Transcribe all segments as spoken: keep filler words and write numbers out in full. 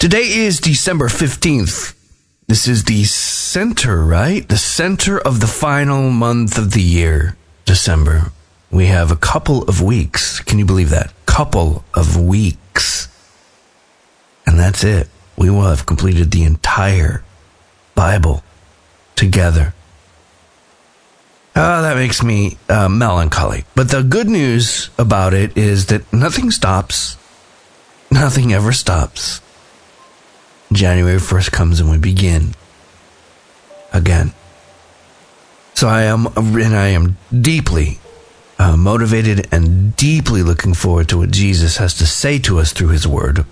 Today is December fifteenth. This is the center, right? The center of the final month of the year, December. We have a couple of weeks. Can you believe that? Couple of weeks. And that's it. We will have completed the entire Bible together. Oh, that makes me uh, melancholy. But the good news about it is that nothing stops. Nothing ever stops. January first comes and we begin again. So I am, and I am deeply uh, motivated and deeply looking forward to what Jesus has to say to us through his word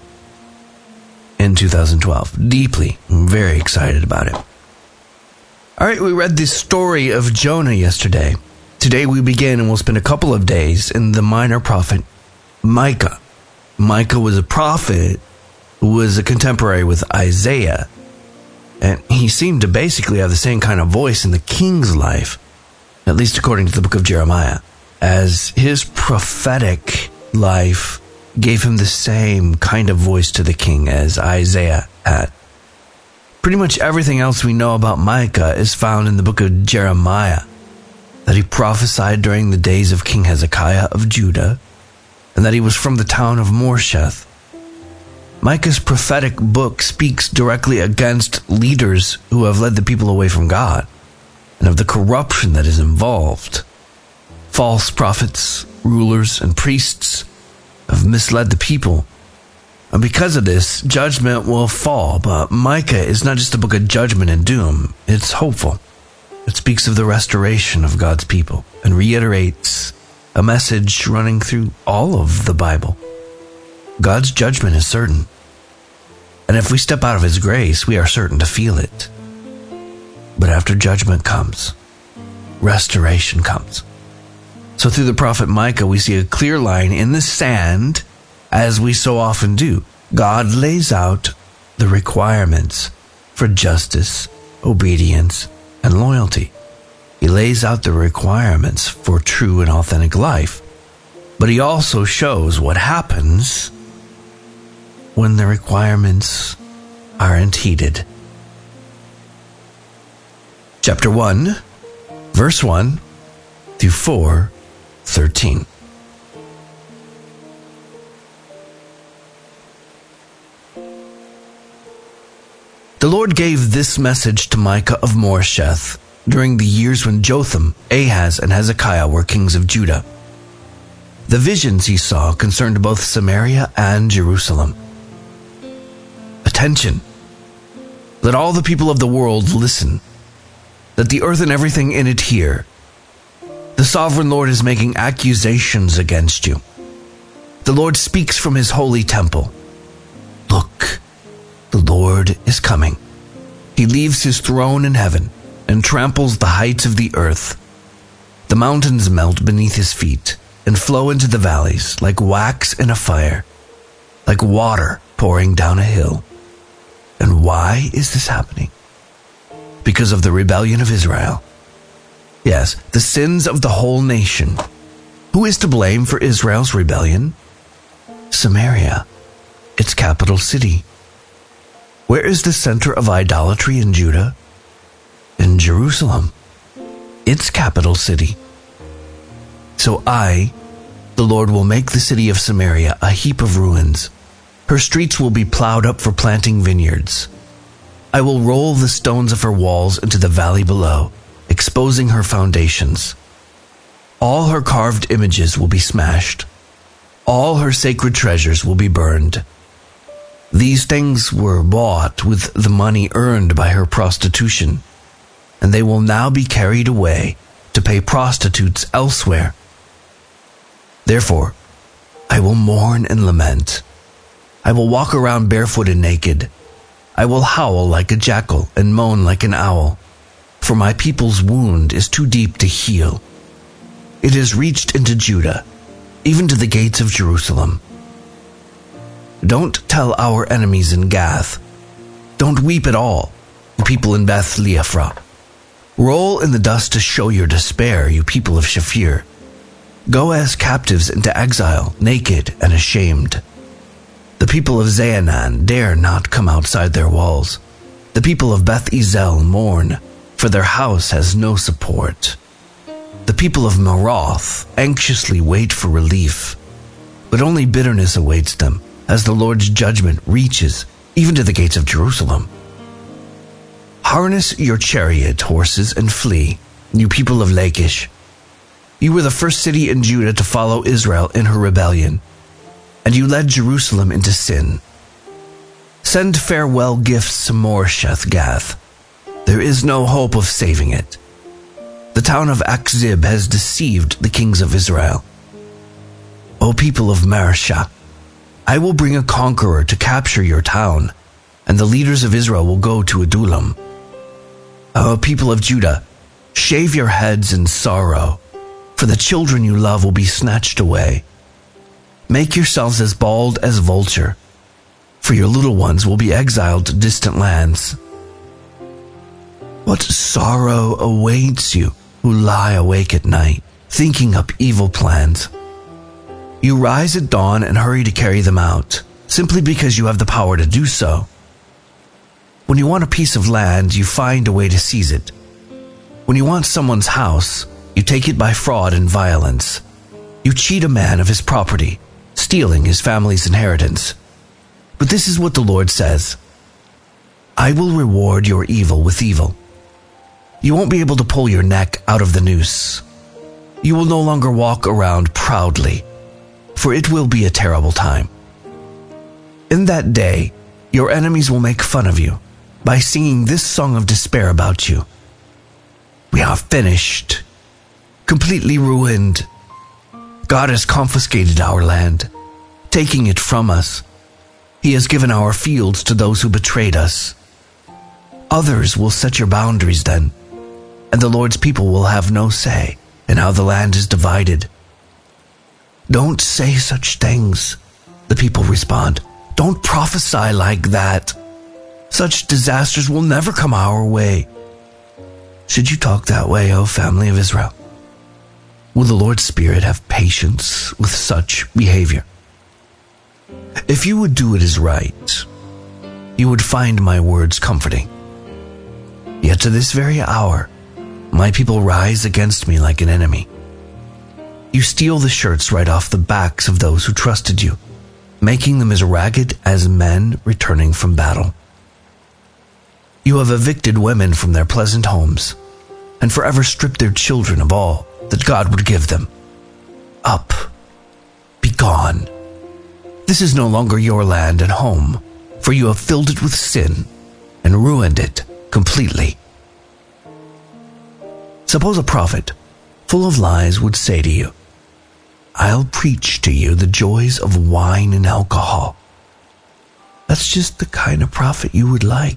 in two thousand twelve. Deeply. I'm very excited about it. All right, we read the story of Jonah yesterday. Today we begin and we'll spend a couple of days in the minor prophet Micah. Micah was a prophet who was a contemporary with Isaiah. And he seemed to basically have the same kind of voice in the king's life, at least according to the book of Jeremiah, as his prophetic life gave him the same kind of voice to the king as Isaiah had. Pretty much everything else we know about Micah is found in the book of Jeremiah, that he prophesied during the days of King Hezekiah of Judah, and that he was from the town of Morsheth. Micah's prophetic book speaks directly against leaders who have led the people away from God, and of the corruption that is involved. False prophets, rulers, and priests have misled the people. And because of this, judgment will fall. But Micah is not just a book of judgment and doom. It's hopeful. It speaks of the restoration of God's people and reiterates a message running through all of the Bible. God's judgment is certain. And if we step out of his grace, we are certain to feel it. But after judgment comes, restoration comes. So through the prophet Micah, we see a clear line in the sand, as we so often do. God lays out the requirements for justice, obedience, and loyalty. He lays out the requirements for true and authentic life. But he also shows what happens when the requirements aren't heeded. Chapter one, verse one through four thirteen. The Lord gave this message to Micah of Morsheth during the years when Jotham, Ahaz, and Hezekiah were kings of Judah. The visions he saw concerned both Samaria and Jerusalem. Attention! Let all the people of the world listen. Let the earth and everything in it hear. The sovereign Lord is making accusations against you. The Lord speaks from his holy temple. Look, the Lord is coming. He leaves his throne in heaven and tramples the heights of the earth. The mountains melt beneath his feet and flow into the valleys like wax in a fire, like water pouring down a hill. And why is this happening? Because of the rebellion of Israel. Yes, the sins of the whole nation. Who is to blame for Israel's rebellion? Samaria, its capital city. Where is the center of idolatry in Judah? In Jerusalem, its capital city. So I, the Lord, will make the city of Samaria a heap of ruins. Her streets will be plowed up for planting vineyards. I will roll the stones of her walls into the valley below, exposing her foundations. All her carved images will be smashed. All her sacred treasures will be burned. These things were bought with the money earned by her prostitution, and they will now be carried away to pay prostitutes elsewhere. Therefore, I will mourn and lament. I will walk around barefoot and naked. I will howl like a jackal and moan like an owl, for my people's wound is too deep to heal. It has reached into Judah, even to the gates of Jerusalem. Don't tell our enemies in Gath. Don't weep at all, you people in Beth Leafra. Roll in the dust to show your despair, you people of Shaphir. Go as captives into exile, naked and ashamed. The people of Zaanan dare not come outside their walls. The people of Beth Ezel mourn, for their house has no support. The people of Maroth anxiously wait for relief, but only bitterness awaits them as the Lord's judgment reaches even to the gates of Jerusalem. Harness your chariot horses and flee, you people of Lachish. You were the first city in Judah to follow Israel in her rebellion, and you led Jerusalem into sin. Send farewell gifts to Moresheth Gath. There is no hope of saving it. The town of Akzib has deceived the kings of Israel. O people of Mareshah, I will bring a conqueror to capture your town, and the leaders of Israel will go to Adullam. O people of Judah, shave your heads in sorrow, for the children you love will be snatched away. Make yourselves as bald as vulture, for your little ones will be exiled to distant lands. What sorrow awaits you who lie awake at night, thinking up evil plans. You rise at dawn and hurry to carry them out, simply because you have the power to do so. When you want a piece of land, you find a way to seize it. When you want someone's house, you take it by fraud and violence. You cheat a man of his property, stealing his family's inheritance. But this is what the Lord says: I will reward your evil with evil. You won't be able to pull your neck out of the noose. You will no longer walk around proudly, for it will be a terrible time. In that day, your enemies will make fun of you by singing this song of despair about you. We are finished, completely ruined. God has confiscated our land, taking it from us. He has given our fields to those who betrayed us. Others will set your boundaries then, and the Lord's people will have no say in how the land is divided. Don't say such things, the people respond. Don't prophesy like that. Such disasters will never come our way. Should you talk that way, O family of Israel? Will the Lord's Spirit have patience with such behavior? If you would do what is right, you would find my words comforting. Yet to this very hour, my people rise against me like an enemy. You steal the shirts right off the backs of those who trusted you, making them as ragged as men returning from battle. You have evicted women from their pleasant homes, and forever stripped their children of all that God would give them. Up, be gone. This is no longer your land and home, for you have filled it with sin and ruined it completely. Suppose a prophet, full of lies, would say to you, I'll preach to you the joys of wine and alcohol. That's just the kind of prophet you would like.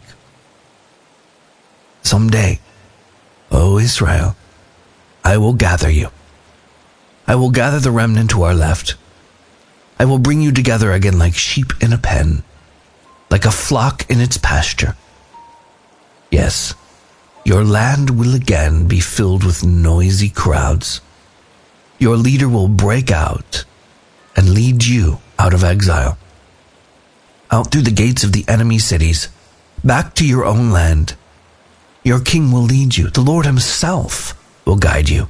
Someday, O Israel, I will gather you. I will gather the remnant who are left. I will bring you together again like sheep in a pen, like a flock in its pasture. Yes, your land will again be filled with noisy crowds. Your leader will break out and lead you out of exile, out through the gates of the enemy cities, back to your own land. Your king will lead you. The Lord himself will guide you.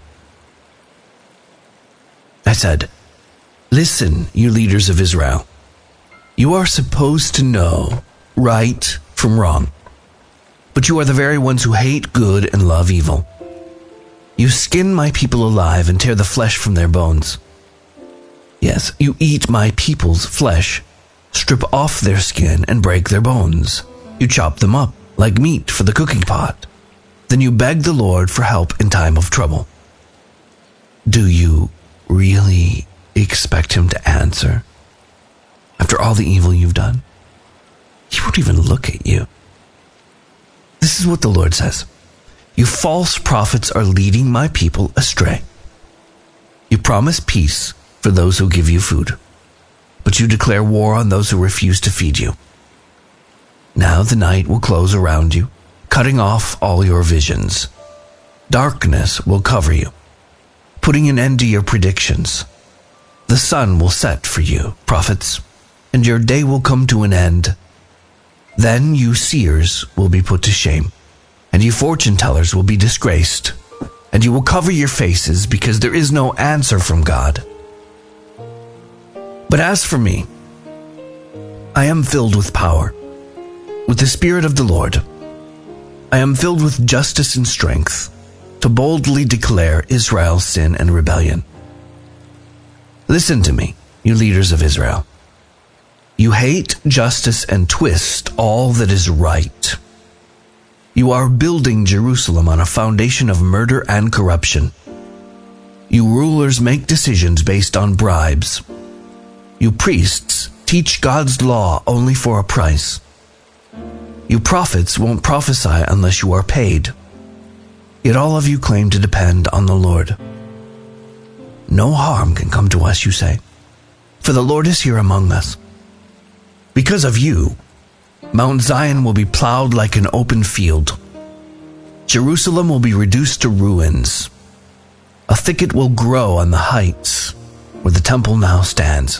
I said, listen, you leaders of Israel. You are supposed to know right from wrong, but you are the very ones who hate good and love evil. You skin my people alive and tear the flesh from their bones. Yes, you eat my people's flesh, strip off their skin and break their bones. You chop them up like meat for the cooking pot. Then you beg the Lord for help in time of trouble. Do you really expect him to answer? After all the evil you've done, he won't even look at you. This is what the Lord says. You false prophets are leading my people astray. You promise peace for those who give you food, but you declare war on those who refuse to feed you. Now the night will close around you, cutting off all your visions. Darkness will cover you, putting an end to your predictions. The sun will set for you, prophets, and your day will come to an end. Then you seers will be put to shame, and you fortune tellers will be disgraced, and you will cover your faces because there is no answer from God. But as for me, I am filled with power, with the Spirit of the Lord. I am filled with justice and strength, to boldly declare Israel's sin and rebellion. Listen to me, you leaders of Israel. You hate justice and twist all that is right. You are building Jerusalem on a foundation of murder and corruption. You rulers make decisions based on bribes. You priests teach God's law only for a price. You prophets won't prophesy unless you are paid. Yet all of you claim to depend on the Lord. No harm can come to us, you say, for the Lord is here among us. Because of you, Mount Zion will be plowed like an open field. Jerusalem will be reduced to ruins. A thicket will grow on the heights where the temple now stands.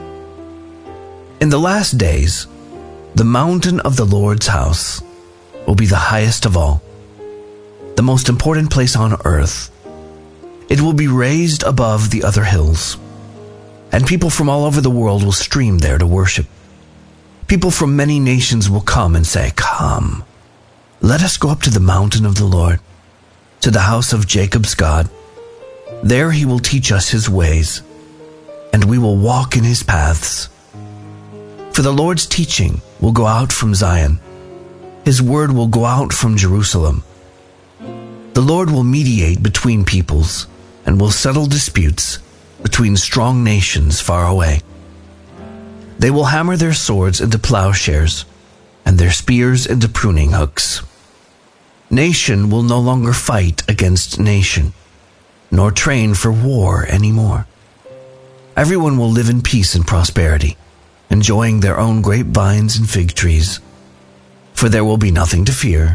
In the last days, the mountain of the Lord's house will be the highest of all, the most important place on earth. It will be raised above the other hills, and people from all over the world will stream there to worship. People from many nations will come and say, "Come, let us go up to the mountain of the Lord, to the house of Jacob's God. There he will teach us his ways, and we will walk in his paths." For the Lord's teaching will go out from Zion. His word will go out from Jerusalem. The Lord will mediate between peoples and will settle disputes between strong nations far away. They will hammer their swords into plowshares and their spears into pruning hooks. Nation will no longer fight against nation, nor train for war anymore. Everyone will live in peace and prosperity, enjoying their own grapevines and fig trees, for there will be nothing to fear.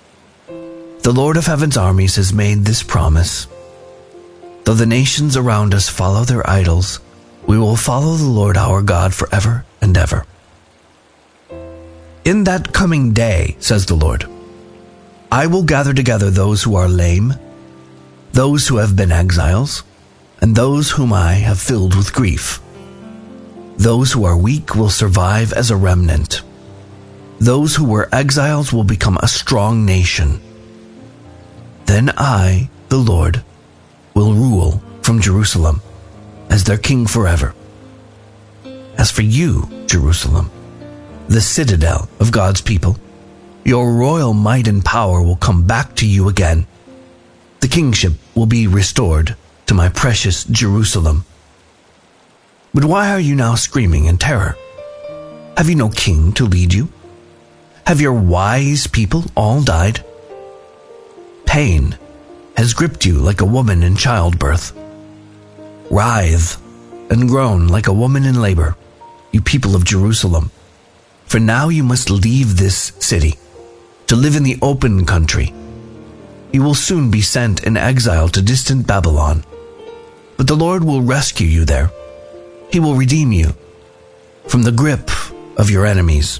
The Lord of Heaven's armies has made this promise. Though the nations around us follow their idols, we will follow the Lord our God forever and ever. In that coming day, says the Lord, I will gather together those who are lame, those who have been exiles, and those whom I have filled with grief. Those who are weak will survive as a remnant. Those who were exiles will become a strong nation. Then I, the Lord, will rule from Jerusalem as their king forever. As for you, Jerusalem, the citadel of God's people, your royal might and power will come back to you again. The kingship will be restored to my precious Jerusalem. But why are you now screaming in terror? Have you no king to lead you? Have your wise people all died? Pain has gripped you like a woman in childbirth. Writhe and groan like a woman in labor, you people of Jerusalem. For now you must leave this city to live in the open country. You will soon be sent in exile to distant Babylon. But the Lord will rescue you there. He will redeem you from the grip of your enemies.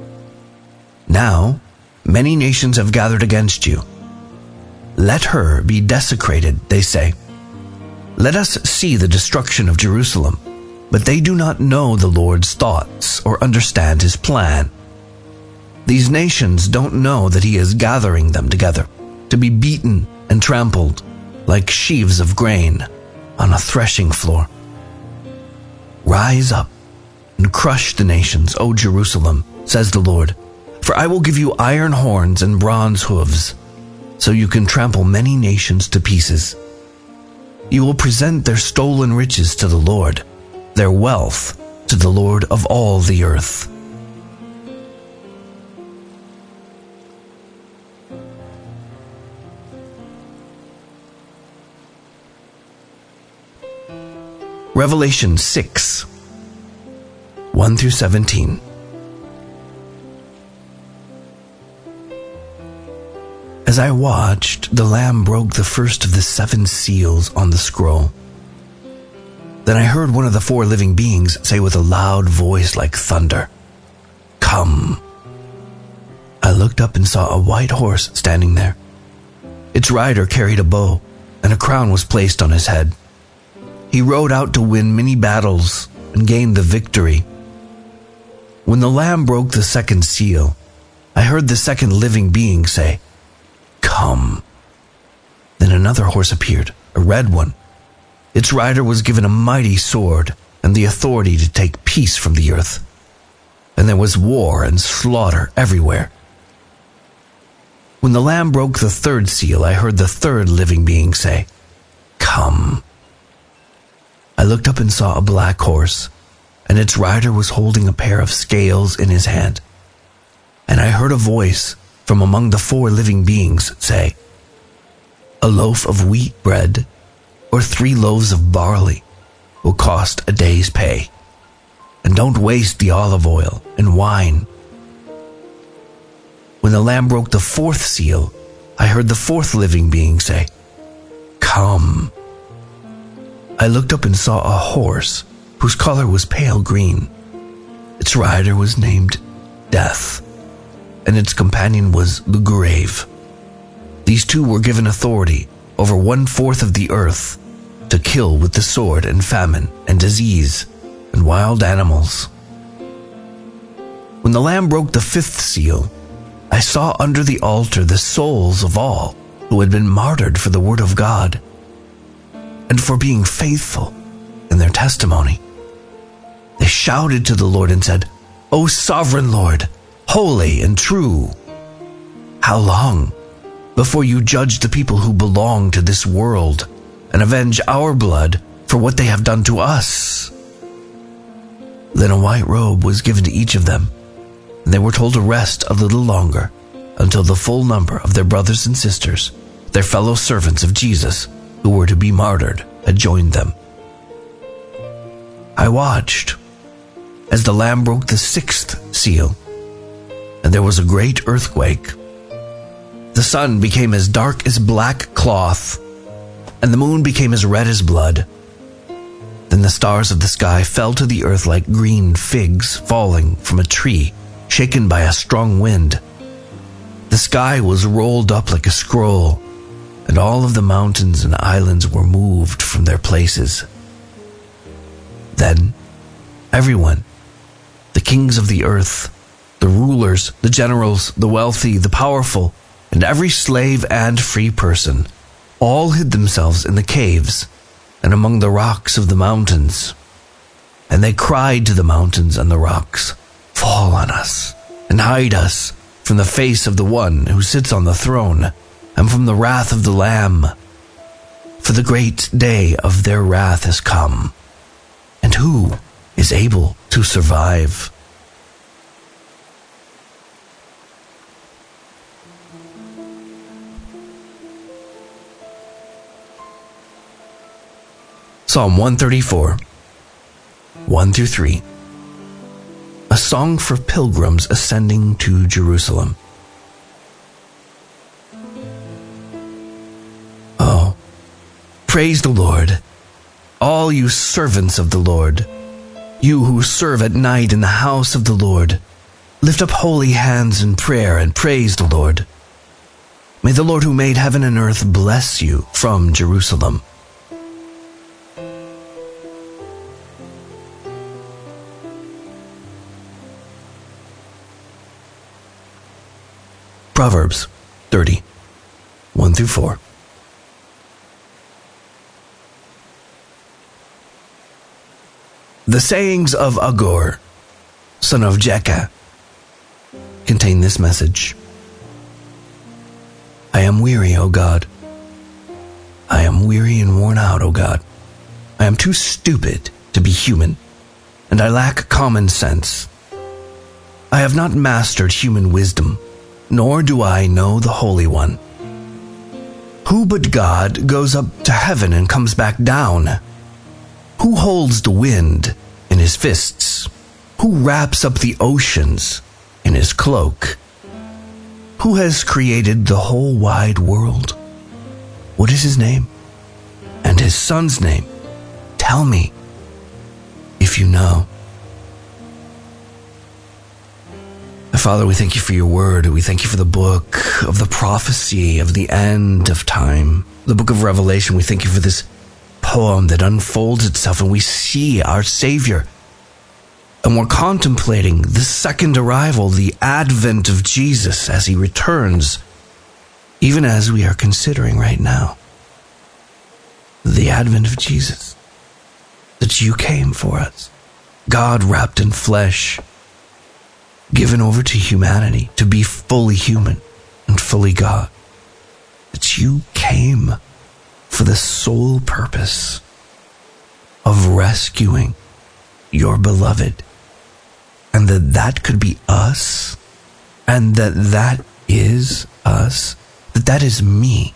Now, many nations have gathered against you. Let her be desecrated, they say. Let us see the destruction of Jerusalem. But they do not know the Lord's thoughts or understand his plan. These nations don't know that he is gathering them together to be beaten and trampled like sheaves of grain on a threshing floor. Rise up and crush the nations, O Jerusalem, says the Lord, for I will give you iron horns and bronze hooves, so you can trample many nations to pieces. You will present their stolen riches to the Lord, their wealth to the Lord of all the earth. Revelation six, one through seventeen. As I watched, the Lamb broke the first of the seven seals on the scroll. Then I heard one of the four living beings say with a loud voice like thunder, "Come." I looked up and saw a white horse standing there. Its rider carried a bow, and a crown was placed on his head. He rode out to win many battles and gain the victory. When the Lamb broke the second seal, I heard the second living being say, "Come." Then another horse appeared, a red one. Its rider was given a mighty sword and the authority to take peace from the earth. And there was war and slaughter everywhere. When the Lamb broke the third seal, I heard the third living being say, "Come." I looked up and saw a black horse, and its rider was holding a pair of scales in his hand. And I heard a voice from among the four living beings say, "A loaf of wheat bread or three loaves of barley will cost a day's pay. And don't waste the olive oil and wine." When the Lamb broke the fourth seal, I heard the fourth living being say, "Come." I looked up and saw a horse whose color was pale green. Its rider was named Death, and its companion was the Grave. These two were given authority over one-fourth of the earth to kill with the sword and famine and disease and wild animals. When the Lamb broke the fifth seal, I saw under the altar the souls of all who had been martyred for the word of God and for being faithful in their testimony. They shouted to the Lord and said, "O sovereign Lord, holy and true, how long before you judge the people who belong to this world and avenge our blood for what they have done to us?" Then a white robe was given to each of them, and they were told to rest a little longer until the full number of their brothers and sisters, their fellow servants of Jesus, who were to be martyred, had joined them. I watched as the Lamb broke the sixth seal, and there was a great earthquake. The sun became as dark as black cloth, and the moon became as red as blood. Then the stars of the sky fell to the earth like green figs falling from a tree, shaken by a strong wind. The sky was rolled up like a scroll, and all of the mountains and islands were moved from their places. Then everyone, the kings of the earth, the rulers, the generals, the wealthy, the powerful, and every slave and free person, all hid themselves in the caves and among the rocks of the mountains. And they cried to the mountains and the rocks, "Fall on us and hide us from the face of the one who sits on the throne and from the wrath of the Lamb. For the great day of their wrath has come, and who is able to survive?" Psalm one thirty-four, one through three. A song for pilgrims ascending to Jerusalem. Oh, praise the Lord, all you servants of the Lord, you who serve at night in the house of the Lord. Lift up holy hands in prayer and praise the Lord. May the Lord who made heaven and earth bless you from Jerusalem. Proverbs thirty, one through four. The sayings of Agur, son of Jekah, contain this message. I am weary, O God. I am weary and worn out, O God. I am too stupid to be human, and I lack common sense. I have not mastered human wisdom, nor do I know the Holy One. Who but God goes up to heaven and comes back down? Who holds the wind in his fists? Who wraps up the oceans in his cloak? Who has created the whole wide world? What is his name? And his son's name? Tell me, if you know. Father, we thank you for your word. We thank you for the book of the prophecy of the end of time. The book of Revelation, we thank you for this poem that unfolds itself and we see our Savior. And we're contemplating the second arrival, the advent of Jesus as he returns, even as we are considering right now. The advent of Jesus, that you came for us. God wrapped in flesh, given over to humanity to be fully human and fully God. That you came for the sole purpose of rescuing your beloved. And that that could be us. And that that is us. That that is me.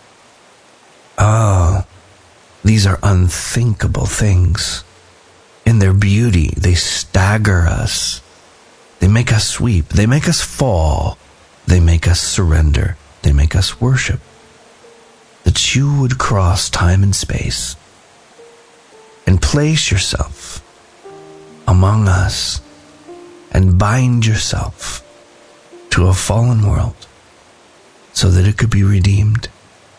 Oh, these are unthinkable things. In their beauty, they stagger us. They make us weep. They make us fall. They make us surrender. They make us worship. That you would cross time and space and place yourself among us and bind yourself to a fallen world so that it could be redeemed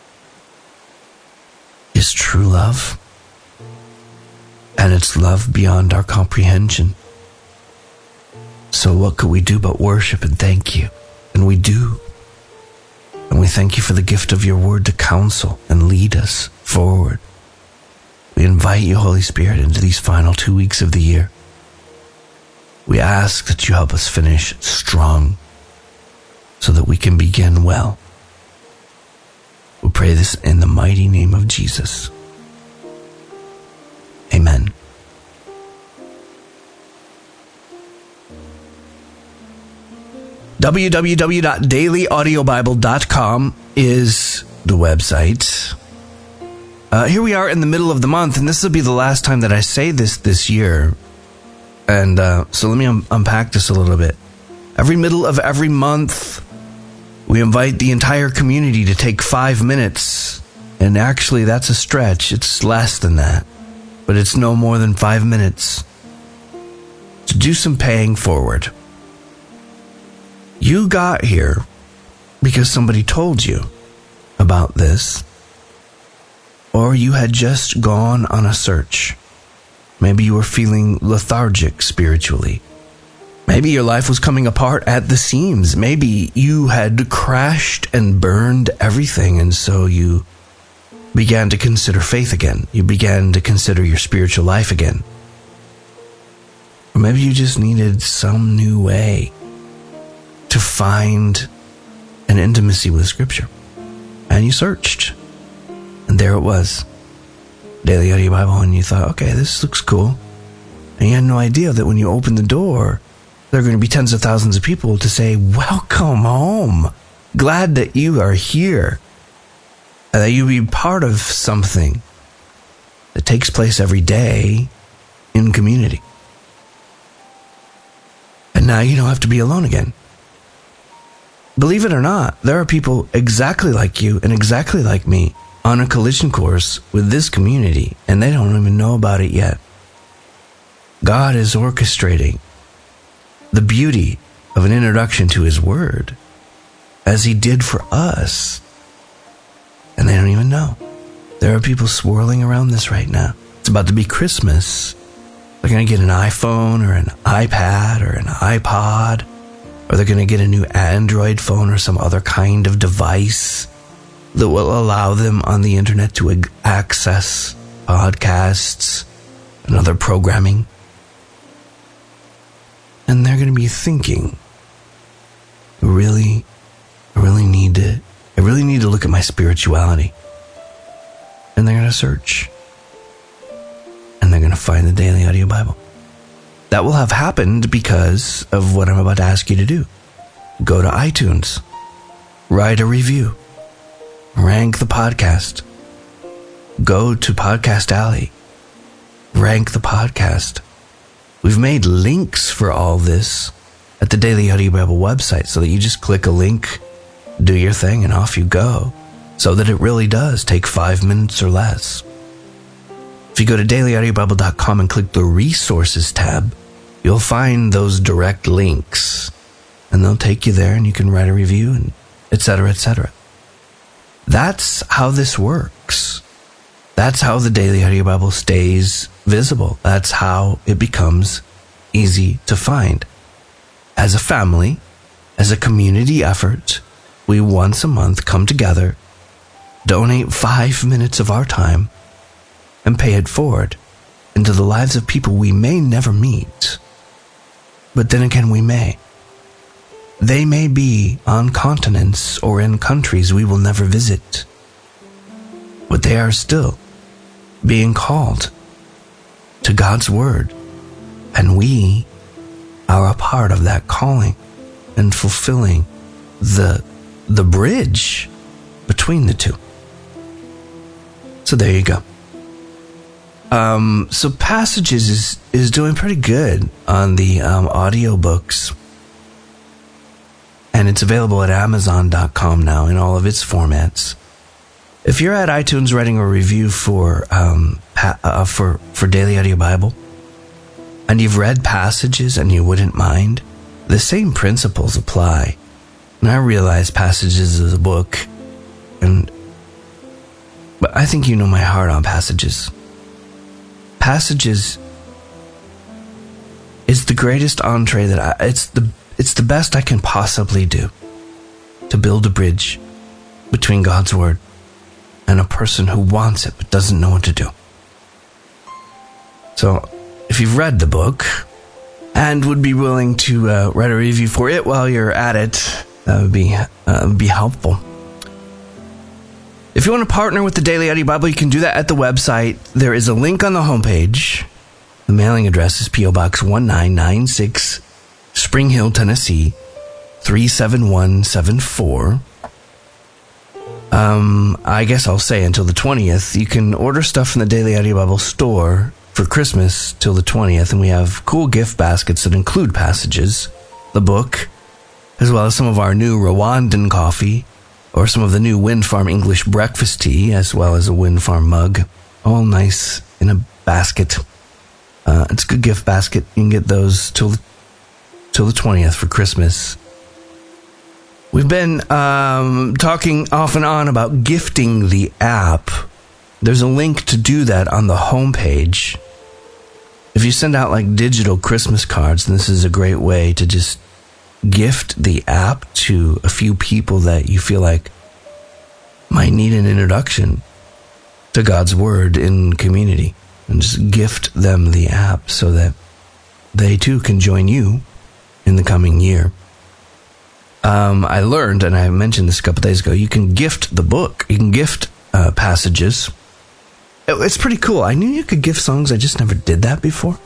is true love. And it's love beyond our comprehension. So what could we do but worship and thank you? And we do. And we thank you for the gift of your word to counsel and lead us forward. We invite you, Holy Spirit, into these final two weeks of the year. We ask that you help us finish strong so that we can begin well. We pray this in the mighty name of Jesus. Amen. w w w dot daily audio bible dot com is the website. Uh, here we are in the middle of the month, and this will be the last time that I say this this year. And uh, so let me un- unpack this a little bit. Every middle of every month, we invite the entire community to take five minutes. And actually, that's a stretch. It's less than that. But it's no more than five minutes to do some paying forward. You got here because somebody told you about this, or you had just gone on a search. Maybe you were feeling lethargic spiritually. Maybe your life was coming apart at the seams. Maybe you had crashed and burned everything, and so you began to consider faith again. You began to consider your spiritual life again. Or maybe you just needed some new way to find an intimacy with Scripture. And you searched. And there it was. Daily Audio Bible. And you thought, okay, this looks cool. And you had no idea that when you opened the door, there are going to be tens of thousands of people to say, welcome home. Glad that you are here. And that you be part of something that takes place every day in community. And now you don't have to be alone again. Believe it or not, there are people exactly like you and exactly like me on a collision course with this community, and they don't even know about it yet. God is orchestrating the beauty of an introduction to his word as he did for us, and they don't even know. There are people swirling around this right now. It's about to be Christmas. They're going to get an iPhone or an iPad or an iPod, or they're going to get a new Android phone or some other kind of device that will allow them on the internet to ag- access podcasts and other programming. And they're going to be thinking, really, I really need to, I really need to look at my spirituality. And they're going to search. And they're going to find the Daily Audio Bible. That will have happened because of what I'm about to ask you to do. Go to iTunes. Write a review. Rank the podcast. Go to Podcast Alley. Rank the podcast. We've made links for all this at the Daily Audio Bible website so that you just click a link, do your thing, and off you go. So that it really does take five minutes or less. If you go to daily audio bible dot com and click the resources tab, you'll find those direct links, and they'll take you there, and you can write a review, and et cetera, et cetera. That's how this works. That's how the Daily Audio Bible stays visible. That's how it becomes easy to find. As a family, as a community effort, we once a month come together, donate five minutes of our time, and pay it forward into the lives of people we may never meet. But then again, we may. They may be on continents or in countries we will never visit, but they are still being called to God's Word, and we are a part of that calling and fulfilling the the bridge between the two. So there you go. Um, so Passages is, is doing pretty good on the um, audiobooks, and it's available at amazon dot com now in all of its formats. If you're at iTunes writing a review for um, pa- uh, for for Daily Audio Bible, and you've read Passages and you wouldn't mind, the same principles apply. And I realize Passages is a book, and but I think you know my heart on Passages. Passages is the greatest entree that I, it's the it's the best I can possibly do to build a bridge between God's Word and a person who wants it but doesn't know what to do. So, if you've read the book and would be willing to uh, write a review for it while you're at it, that would be uh, be helpful. If you want to partner with the Daily Audio Bible, you can do that at the website. There is a link on the homepage. The mailing address is P O Box one nine nine six, Spring Hill, Tennessee, three seven one seven four. Um, I guess I'll say until the twentieth. You can order stuff from the Daily Audio Bible store for Christmas till the twentieth, and we have cool gift baskets that include Passages, the book, as well as some of our new Rwandan coffee, or some of the new Wind Farm English breakfast tea, as well as a Wind Farm mug, all nice in a basket. Uh, it's a good gift basket. You can get those till till the twentieth for Christmas. We've been um, talking off and on about gifting the app. There's a link to do that on the homepage. If you send out like digital Christmas cards, then this is a great way to just gift the app to a few people that you feel like might need an introduction to God's Word in community, and just gift them the app so that they too can join you in the coming year. Um, I learned, and I mentioned this a couple days ago, you can gift the book. You can gift uh, Passages. It, it's pretty cool. I knew you could gift songs. I just never did that before.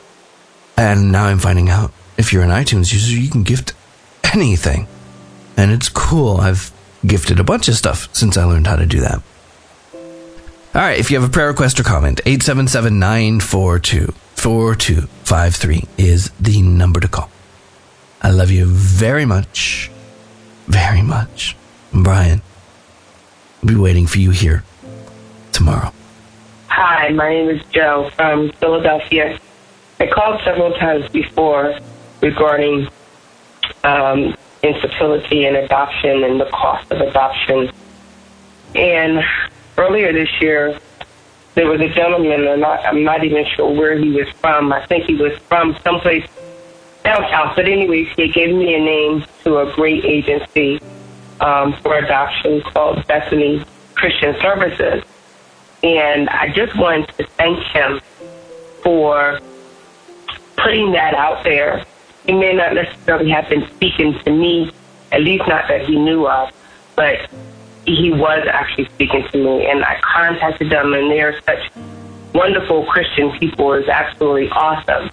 And now I'm finding out, if you're an iTunes user, you can gift anything. And it's cool. I've gifted a bunch of stuff since I learned how to do that. All right, if you have a prayer request or comment, eight seven seven, nine four two, four two five three is the number to call. I love you very much, very much. Brian, I'll be waiting for you here tomorrow. Hi, my name is Joe from Philadelphia. I called several times before regarding um, infertility and adoption and the cost of adoption. And earlier this year, there was a gentleman, and I, I'm not even sure where he was from. I think he was from someplace down south. But anyways, he gave me a name to a great agency um, for adoption called Bethany Christian Services. And I just wanted to thank him for putting that out there. He may not necessarily have been speaking to me, at least not that he knew of, but he was actually speaking to me. And I contacted them, and they're such wonderful Christian people. It's absolutely awesome.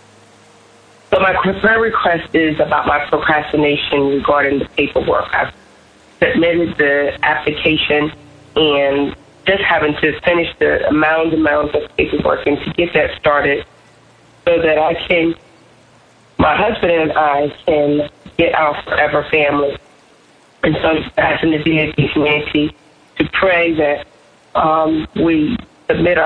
So my prayer request is about my procrastination regarding the paperwork. I've submitted the application and just having to finish the amount and amount of paperwork and to get that started so that I can, my husband and I can get our forever family. And so I'm asking the D A B community to pray that um, we submit our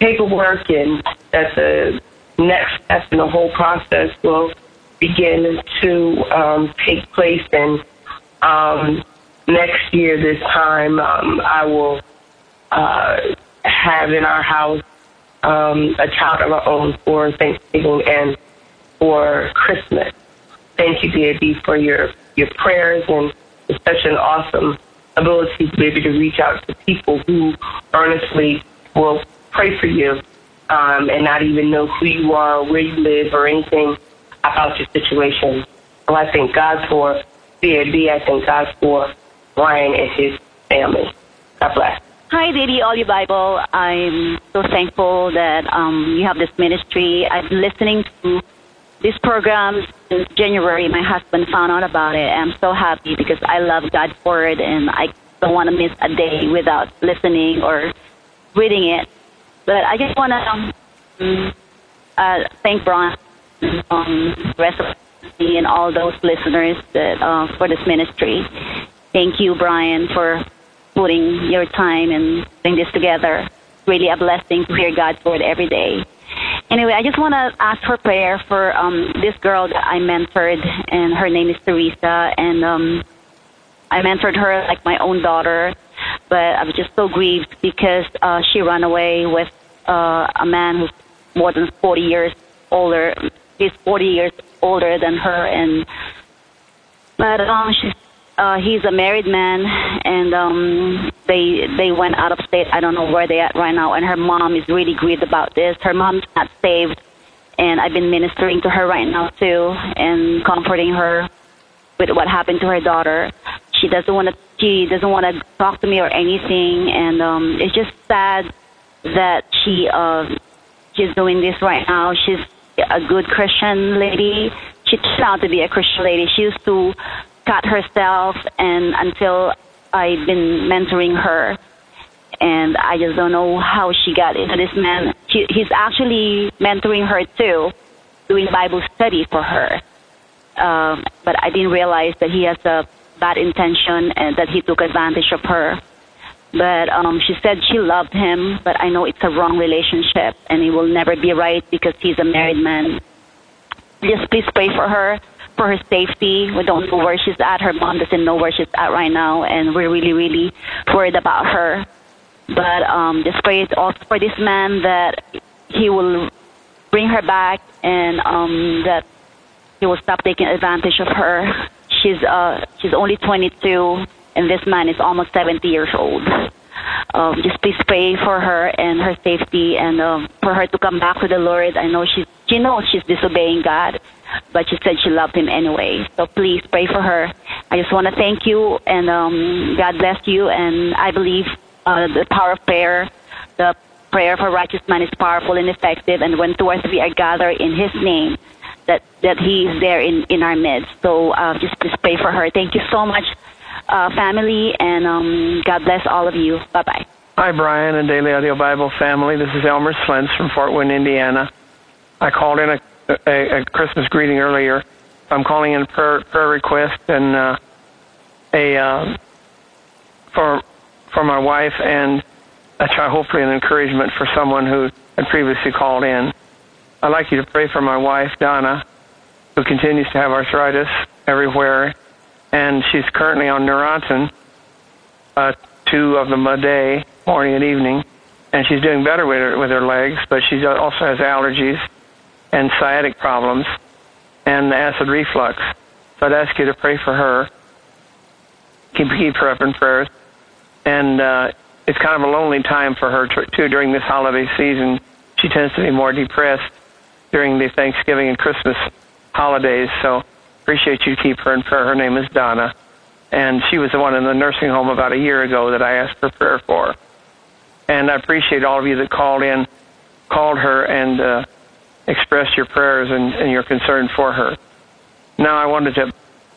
paperwork and that the next step in the whole process will begin to um, take place. And um, next year, this time, um, I will uh, have in our house um, a child of our own for Thanksgiving and for Christmas. Thank you, dear B, for your, your prayers, and it's such an awesome ability to be able to reach out to people who earnestly will pray for you um, and not even know who you are, where you live, or anything about your situation. So I thank God for B A B. I thank God for Brian and his family. God bless. Hi, Daily Audio Bible. I'm so thankful that um, you have this ministry. I've been listening to this program since January. My husband found out about it. I'm so happy because I love God's Word, and I don't want to miss a day without listening or reading it. But I just want to um, uh, thank Brian, um, the rest of me, and all those listeners that uh, for this ministry. Thank you, Brian, for putting your time and putting this together. Really a blessing to hear God's Word every day. Anyway, I just want to ask for prayer for um, this girl that I mentored, and her name is Teresa, and um, I mentored her like my own daughter, but I was just so grieved because uh, she ran away with uh, a man who's more than forty years older. He's forty years older than her, and but um, she's Uh, he's a married man, and um, they they went out of state. I don't know where they're at right now, and her mom is really grieved about this. Her mom's not saved, and I've been ministering to her right now, too, and comforting her with what happened to her daughter. She doesn't want to she doesn't want to talk to me or anything, and um, it's just sad that she uh, she's doing this right now. She's a good Christian lady. She turned out to be a Christian lady. She used to cut herself, and until I've been mentoring her, and I just don't know how she got into this man. She, he's actually mentoring her too, doing Bible study for her. Um, but I didn't realize that he has a bad intention and that he took advantage of her. But um, she said she loved him, but I know it's a wrong relationship, and it will never be right because he's a married man. Just please pray for her, for her safety. We don't know where she's at. Her mom doesn't know where she's at right now, and we're really, really worried about her. But um, just pray also for this man that he will bring her back, and um, that he will stop taking advantage of her. She's uh, she's only twenty-two, and this man is almost seventy years old. Um, just please pray for her and her safety, and um, for her to come back to the Lord. I know she's, she knows she's disobeying God, but she said she loved him anyway. So please pray for her. I just want to thank you, and um, God bless you. And I believe uh, the power of prayer, the prayer of a righteous man is powerful and effective. And when two or three are gathered in his name, that, that he is there in, in our midst. So uh, just, just pray for her. Thank you so much, uh, family, and um, God bless all of you. Bye-bye. Hi, Brian and Daily Audio Bible family. This is Elmer Slentz from Fort Wayne, Indiana. I called in a, a, a Christmas greeting earlier. I'm calling in a prayer, prayer request and uh, a uh, for for my wife, and a try, hopefully an encouragement for someone who had previously called in. I'd like you to pray for my wife, Donna, who continues to have arthritis everywhere, and she's currently on Neurontin, uh, two of them a day, morning and evening, and she's doing better with her, with her legs, but she also has allergies and sciatic problems and acid reflux. So I'd ask you to pray for her. Keep, keep her up in prayers. And uh, it's kind of a lonely time for her, too, during this holiday season. She tends to be more depressed during the Thanksgiving and Christmas holidays, so appreciate you keep her in prayer. Her name is Donna, and she was the one in the nursing home about a year ago that I asked for prayer for. And I appreciate all of you that called in, called her, and uh, expressed your prayers and, and your concern for her. Now I wanted to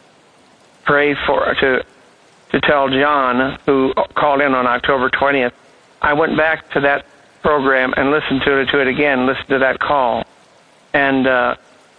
pray for, to to tell John, who called in on October twentieth, I went back to that program and listened to it, to it again, listened to that call. And uh,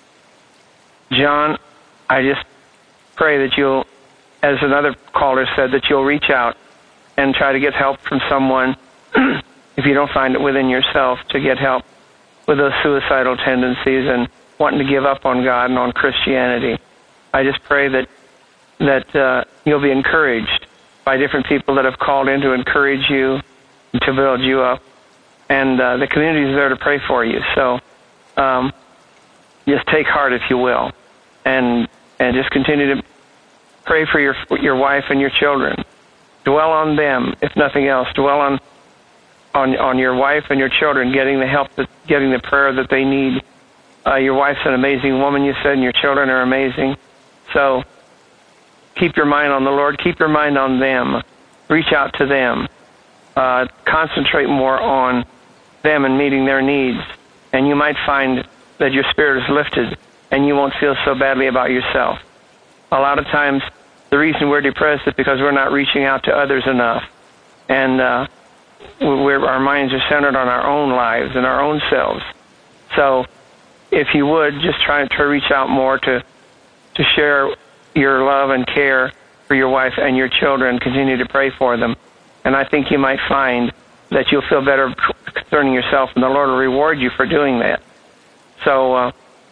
John, I just pray that you'll, as another caller said, that you'll reach out and try to get help from someone if you don't find it within yourself, to get help with those suicidal tendencies and wanting to give up on God and on Christianity. I just pray that that uh, you'll be encouraged by different people that have called in to encourage you and to build you up. And uh, the community is there to pray for you. So um, just take heart, if you will, and and just continue to pray for your your wife and your children. Dwell on them, if nothing else. Dwell on on on your wife and your children, getting the help, that, getting the prayer that they need. Uh, your wife's an amazing woman, you said, and your children are amazing. So keep your mind on the Lord. Keep your mind on them. Reach out to them. Uh, concentrate more on them and meeting their needs. And you might find that your spirit is lifted and you won't feel so badly about yourself. A lot of times, the reason we're depressed is because we're not reaching out to others enough. And uh, we're, our minds are centered on our own lives and our own selves. So if you would, just try to reach out more to to share your love and care for your wife and your children. Continue to pray for them. And I think you might find that you'll feel better concerning yourself, and the Lord will reward you for doing that. So uh,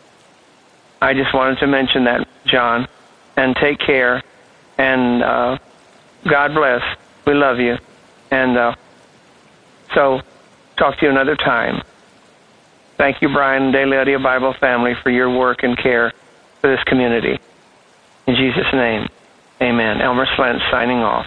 I just wanted to mention that, John. And take care. And uh, God bless. We love you. And uh, so talk to you another time. Thank you, Brian and Daily Audio Bible family, for your work and care for this community. In Jesus' name, amen. Elmer Slent signing off.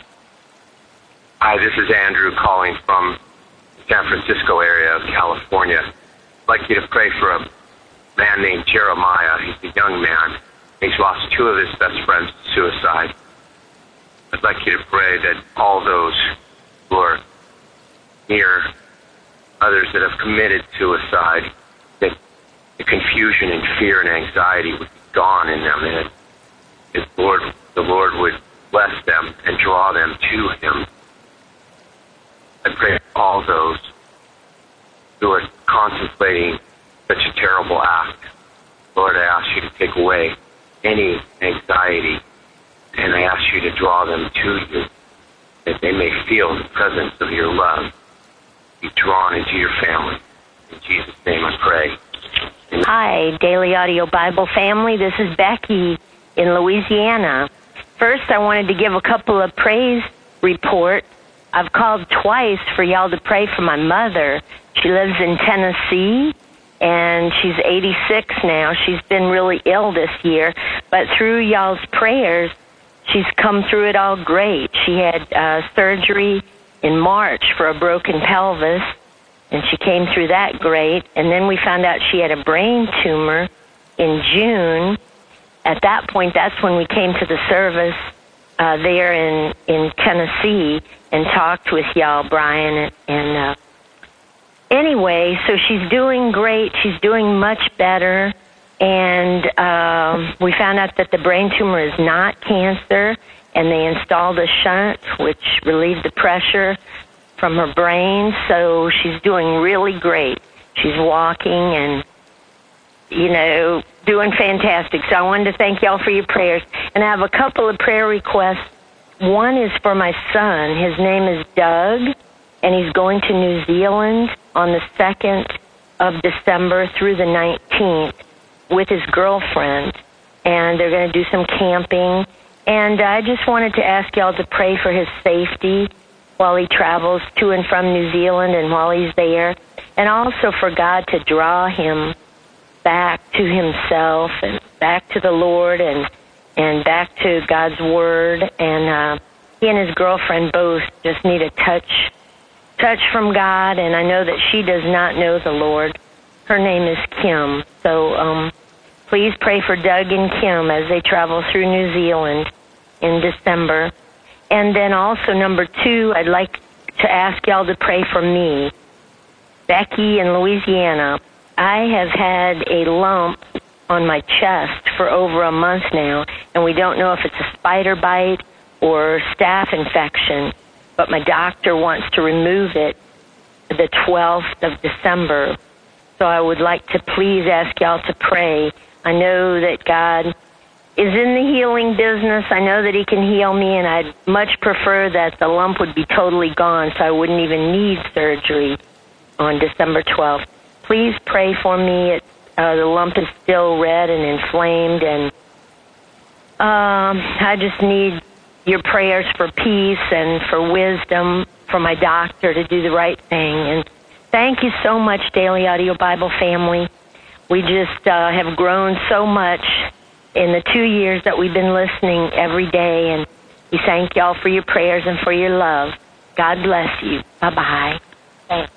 Hi, this is Andrew calling from the San Francisco area of California. I'd like you to pray for a man named Jeremiah. He's a young man. He's lost two of his best friends to suicide. I'd like you to pray that all those who are near others that have committed suicide, that the confusion and fear and anxiety would be gone in them, and that the Lord, the Lord would bless them and draw them to Him. I pray for all those who are contemplating such a terrible act. Lord, I ask you to take away any anxiety, and I ask you to draw them to you, that they may feel the presence of your love, be drawn into your family. In Jesus' name I pray. Amen. Hi, Daily Audio Bible family. This is Becky in Louisiana. First, I wanted to give a couple of praise reports. I've called twice for y'all to pray for my mother. She lives in Tennessee, and she's eighty-six now. She's been really ill this year, but through y'all's prayers, she's come through it all great. She had uh, surgery in March for a broken pelvis, and she came through that great. And then we found out she had a brain tumor in June. At that point, that's when we came to the service uh, there in, in Tennessee and talked with y'all, Brian. And uh, anyway, so she's doing great. She's doing much better. And um, we found out that the brain tumor is not cancer, and they installed a shunt, which relieved the pressure from her brain. So she's doing really great. She's walking and, you know, doing fantastic. So I wanted to thank y'all for your prayers. And I have a couple of prayer requests. One is for my son. His name is Doug, and he's going to New Zealand on the second of December through the nineteenth with his girlfriend. And they're going to do some camping. And I just wanted to ask y'all to pray for his safety while he travels to and from New Zealand and while he's there. And also for God to draw him back to himself and back to the Lord and and back to God's Word. And uh, he and his girlfriend both just need a touch, touch from God. And I know that she does not know the Lord. Her name is Kim. So um, please pray for Doug and Kim as they travel through New Zealand in December. And then also, number two, I'd like to ask y'all to pray for me, Becky in Louisiana. I have had a lump on my chest for over a month now, and we don't know if it's a spider bite or staph infection, but my doctor wants to remove it the twelfth of December. So I would like to please ask y'all to pray. I know that God is in the healing business. I know that he can heal me, and I'd much prefer that the lump would be totally gone so I wouldn't even need surgery on December twelfth. Please pray for me. It, uh, the lump is still red and inflamed, and um, I just need your prayers for peace and for wisdom for my doctor to do the right thing. And thank you so much, Daily Audio Bible family. We just uh, have grown so much in the two years that we've been listening every day, and we thank y'all for your prayers and for your love. God bless you. Bye-bye. Thanks.